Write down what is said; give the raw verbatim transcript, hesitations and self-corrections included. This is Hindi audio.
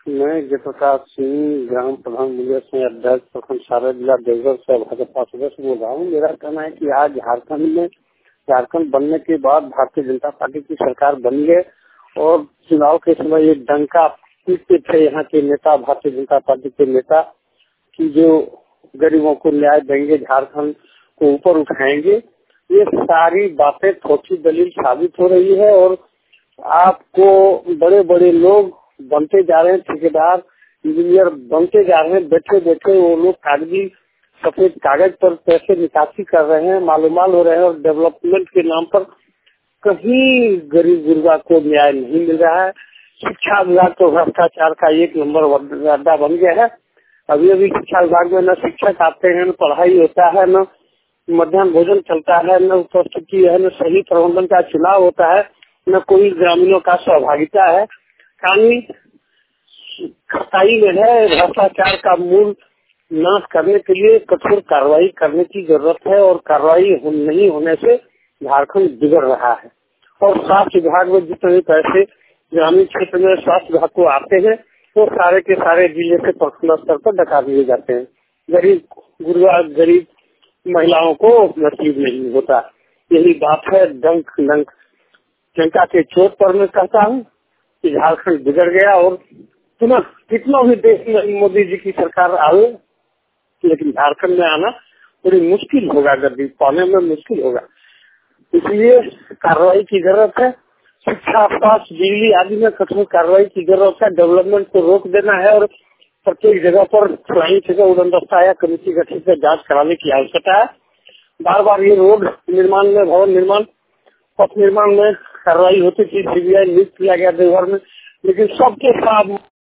मैं जयप्रकाश सिंह, ग्राम प्रधान मुंगेर से अध्यक्ष प्रखंड सारा जिला देवघर से भाजपा सदस्य बोल रहा हूँ। मेरा कहना है कि आज झारखंड में झारखंड बनने के बाद भारतीय जनता पार्टी की सरकार बनी है और चुनाव के समय ये डंका पीटते थे यहाँ के नेता, भारतीय जनता पार्टी के नेता, कि जो गरीबों को न्याय देंगे, झारखंड को ऊपर उठाएंगे। ये सारी बातें ठोसी दलील साबित हो रही है और आपको बड़े बड़े लोग बनते जा रहे हैं, ठेकेदार इंजीनियर बनते जा रहे हैं। बैठे बैठे वो लोग कागजी सफेद कागज पर पैसे निकासी कर रहे हैं, मालूमाल हो रहे हैं और डेवलपमेंट के नाम पर कहीं गरीब गुरबा को न्याय नहीं मिल रहा है। शिक्षा विभाग तो भ्रष्टाचार का एक नंबर अड्डा बन गया है। अभी अभी शिक्षा विभाग में न शिक्षक आते हैं, न पढ़ाई होता है, न मध्याह्न भोजन चलता है, न उपस्थिति है, न सही प्रबंधन का चुनाव होता है, न कोई ग्रामीणों का सहभागिता है। कानूनी खताई में है। भ्रष्टाचार का मूल नाश करने के लिए कठोर कार्रवाई करने की जरूरत है और कार्रवाई नहीं होने से झारखंड बिगड़ रहा है। और स्वास्थ्य विभाग में जितने पैसे ग्रामीण क्षेत्र में स्वास्थ्य विभाग को आते हैं वो तो सारे के सारे जिले के प्रखंड स्तर पर डका दिए जाते हैं। गरीब गुरबा गरीब महिलाओं को नसीब नहीं होता। यही बात है। डंक डंक जनता के चोट पर मैं कहता हूँ कि झारखंड बिगड़ गया और पुनः कितना भी देश में मोदी जी की सरकार आए लेकिन झारखंड में आना बड़ी मुश्किल होगा, गर्दी पाने में मुश्किल होगा। इसलिए कार्रवाई की जरूरत है। शिक्षा, स्वास्थ्य, बिजली आदि में कठोर कार्रवाई की जरूरत है। डेवलपमेंट को रोक देना है और प्रत्येक जगह पर फ्लाइंग जगह उड़न दस्ता या कमेटी गठित कर जाँच कराने की आवश्यकता है। बार बार ये रोड निर्माण में, भवन निर्माण, पथ निर्माण में कार्रवाई होती थी, सीबीआई नियुक्त किया गया देवघर में, लेकिन सबके साथ